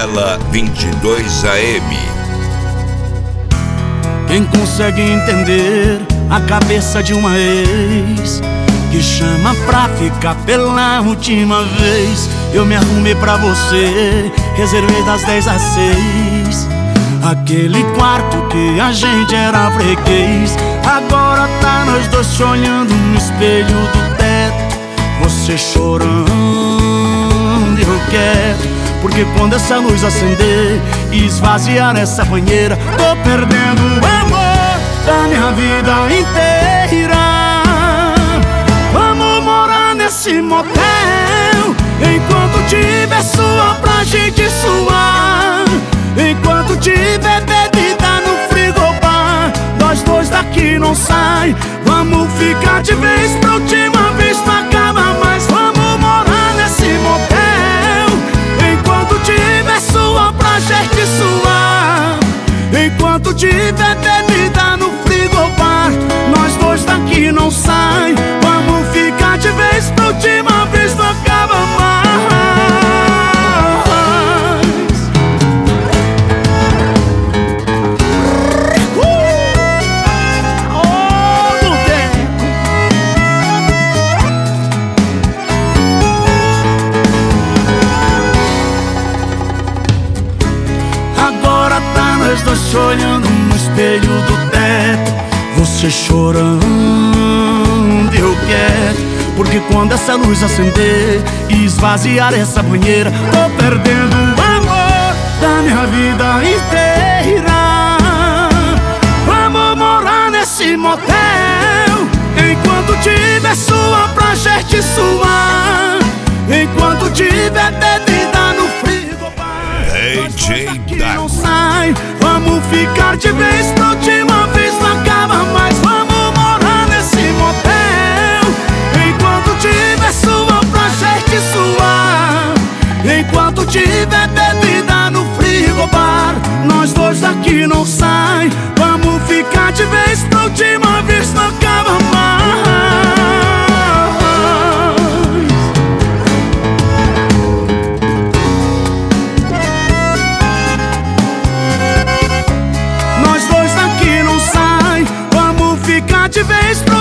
Novela 22 AM. Quem consegue entender a cabeça de uma ex que chama pra ficar pela última vez? Eu me arrumei pra você, reservei das 10 às 6 aquele quarto que a gente era freguês. Agora tá nós dois se olhando no espelho do teto, você chorando e eu quieto. Porque quando essa luz acender e esvaziar essa banheira, tô perdendo o amor da minha vida inteira. Vamos morar nesse motel, enquanto tiver suor pra gente suar, enquanto tiver bebida no frigobar, nós dois daqui não sai. Vamos ficar de vez pra última vez, não acaba mais. Vamos morar nesse motel, enquanto tiver suor pra gente suar, enquanto tiver bebida no frigobar, nós dois daqui não sai. Vamos ficar de vez pra última vez, não acaba mais. Agora tá nós dois olhando no espelho do teto, você chorando e eu quieto. Porque quando essa luz acender e esvaziar essa banheira, tô perdendo o amor da minha vida inteira. Vamos morar nesse motel, enquanto tiver suor pra gente suar, enquanto tiver bebida no frigobar, DJ não sai. Vamos ficar de vez pra última vez, não acaba mais. Vamos morar nesse motel, enquanto tiver suor pra gente suar, enquanto tiver bebida no frigobar, nós dois daqui não sai. Vamos ficar de vez pra última vez, não acaba mais. Nós dois daqui não sai. Vamos ficar de vez pra